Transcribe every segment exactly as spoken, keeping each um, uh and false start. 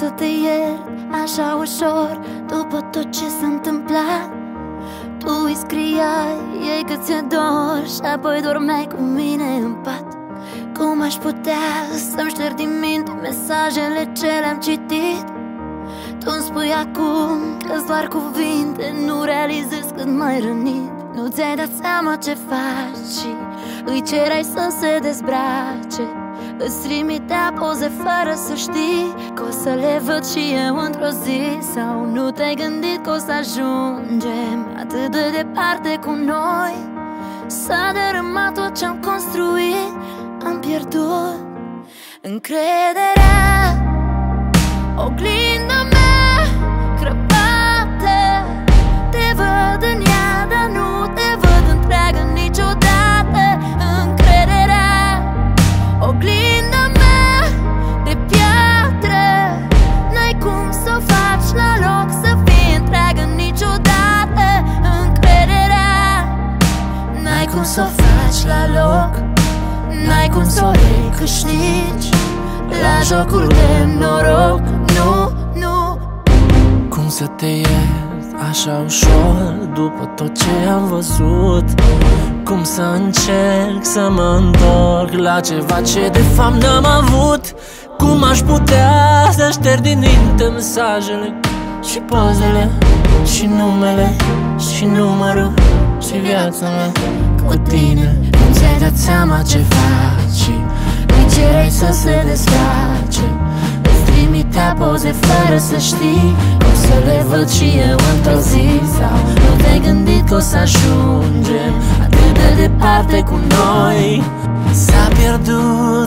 să te iert așa ușor după tot ce s-a întâmplat? Tu îi scriai ei că ți-e dor și apoi dormeai cu mine în pat. Cum aș putea să-mi șterg din minte mesajele ce le-am citit? Tu îmi spui acum că-s doar cuvinte, nu realizezi cât m-ai rănit. Nu ți-ai dat seama ce faci și îi cerai să se dezbrace. Îți trimitea poze fără să știi că o să le văd și eu într-o zi. Sau nu te-ai gândit că o să ajungem atât de departe cu noi? S-a dărâmat tot ce-am construit, am pierdut încrederea. Oglinda mea crăpată, te văd în ea, dar nu te văd întreagă niciodată. Încrederea, oglinda mea de piatră, n-ai cum să o faci la loc să fie întreagă niciodată. Încrederea, n-ai cum să o faci la loc, n-ai cum să o recâștigi la jocul de noroc. Nu, nu. Cum să te iert așa ușor după tot ce am văzut? Cum să încerc să mă întorc la ceva ce de fapt n-am avut? Cum aș putea să șterg din minte mesajele și pozele și numele și numărul și viața mea cu tine? Nu ți-ai dat seama ce faci și îi cerai să se desface. Îți trimitea poze fără să știi că o să le văd și eu într-o zi. Sau nu te-ai gândit că o să ajungem atât de departe cu noi? S-a pierdut,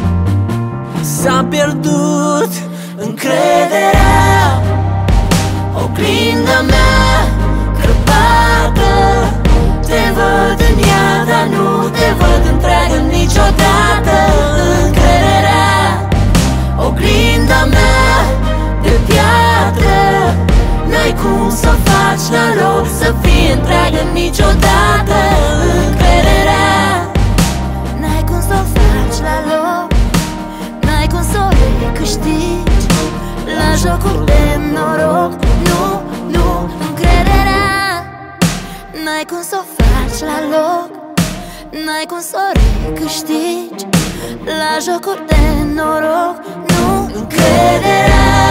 s-a pierdut încrederea. Oglinda mea crăpată, te văd în ea, dar nu te văd întreagă niciodată. Încrederea, oglinda mea de piatră, n-ai cum să o faci la loc să fie întreagă niciodată. Încrederea, n-ai cum să o faci la loc, n-ai cum să o recâștigi la jocul de noroc. Nu, nu. Încrederea, n-ai cum să o faci la loc, n-ai cum să o recâștigi la jocul de noroc. Nu. Încrederea,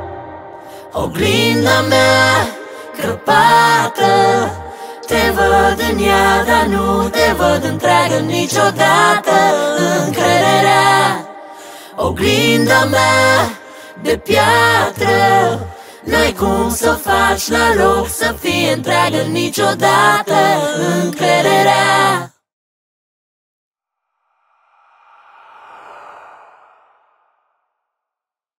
oglinda mea crăpată, te văd în ea, dar nu te văd întreagă niciodată. Încrederea, oglinda mea de piatră, n-ai cum să o faci la loc să fie întreagă niciodată. Încrederea.